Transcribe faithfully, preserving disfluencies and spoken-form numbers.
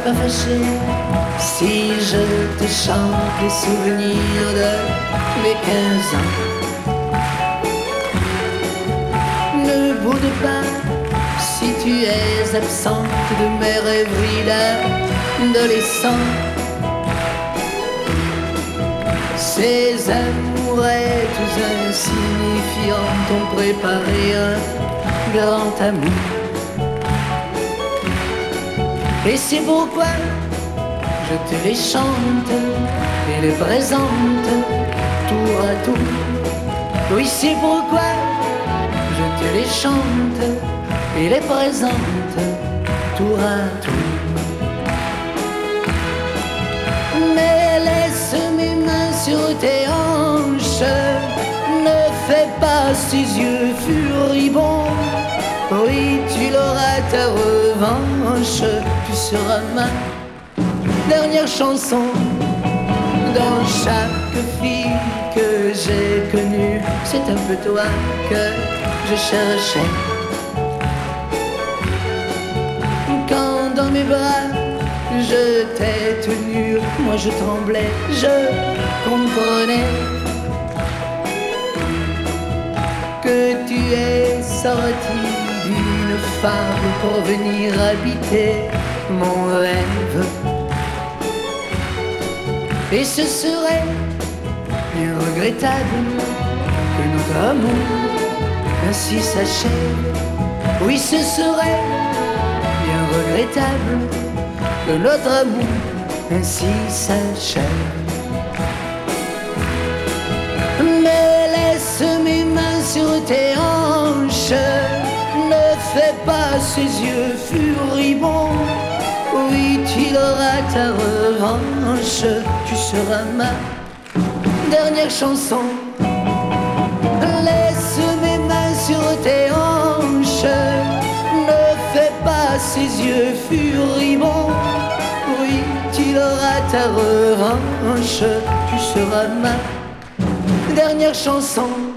pas fâché si je te chante les souvenirs de mes quinze ans. Ne boude pas si tu es absente de mes rêveries d'adolescent. Ces amourettes insignifiantes ont préparé un grand amour. Et c'est pourquoi je te les chante et les présente tour à tour. Oui, c'est pourquoi je te les chante et les présente tour à tour. Mais laisse mes mains sur tes hanches, ne fais pas ces yeux furibonds. Oui, tu l'auras ta revanche, tu seras ma dernière chanson. Dans chaque fille que j'ai connue, c'est un peu toi que je cherchais. Quand dans mes bras je t'ai tenu, moi je tremblais, je comprenais que tu es sorti d'une fable pour venir habiter mon rêve. Et ce serait bien regrettable que notre amour ainsi s'achève. Oui, ce serait bien regrettable que notre amour ainsi s'achève. Mais laisse mes mains sur tes hanches, ne fais pas ces yeux furibonds. Oui, tu auras ta revanche, tu seras ma dernière chanson. Laisse mes mains sur tes hanches, ne fais pas ces yeux furibonds. Oui, tu auras ta revanche, tu seras ma dernière chanson.